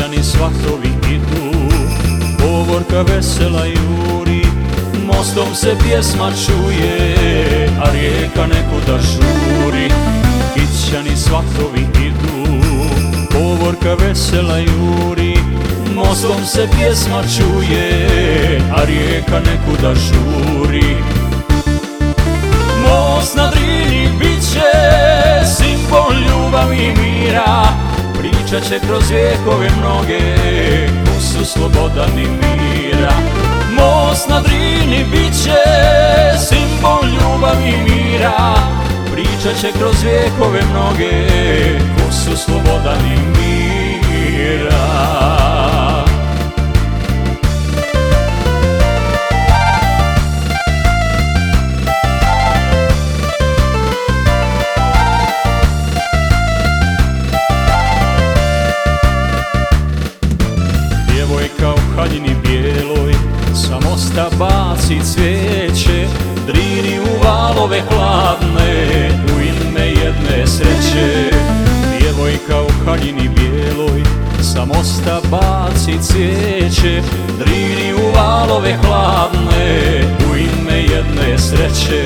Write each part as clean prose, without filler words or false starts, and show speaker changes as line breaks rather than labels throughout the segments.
kićani svatovi idu, povorka vesela juri, mostom se pjesma čuje, a rijeka nekuda žuri. Kićani svatovi idu, povorka vesela juri, mostom se pjesma čuje, a rijeka nekuda žuri. Most na Drini bit će simbol ljubavi i mira, pričat će kroz vijekove mnoge ko su slobodan i mira. Most na Drini bit će simbol ljubavi i mira, pričat će kroz vijekove mnoge ko su slobodan i mira. Djevojka u haljini bijeloj sa mosta baci cvijeće, Drini u valove hladne u ime jedne sreće. Djevojka u haljini bijeloj sa mosta baci cvijeće, Drini u valove hladne u ime jedne sreće.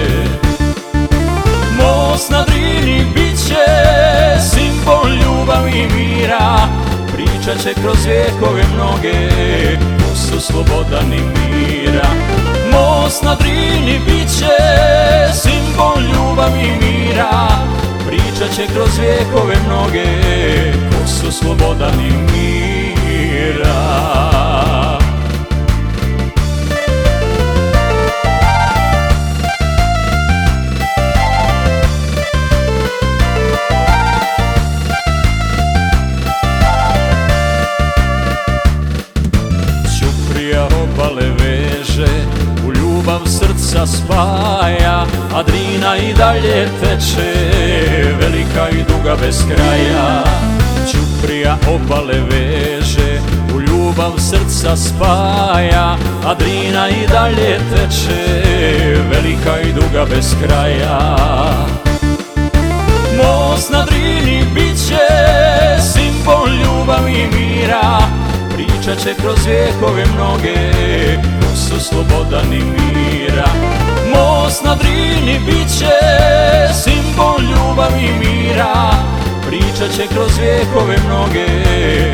Most na Drini bit će simbol ljubavi i mira, pričat će kroz vijekove mnoge ko su slobodan i mira. Most na Drini bit će simbol ljubavi i mira, pričat će kroz vijekove mnoge ko su slobodan i mira. Obale veže, u ljubav srca spaja, a Drina i dalje teče, velika i duga bez kraja. Ćuprija obale veže, u ljubav srca spaja, a Drina i dalje teče, velika i duga bez kraja. Most na Drini bit će simbol ljubavi i mira, pričat će kroz vijekove mnoge ko su slobodan i mira. Most na Drini bit će simbol ljubavi i mira, pričat će kroz vijekove mnoge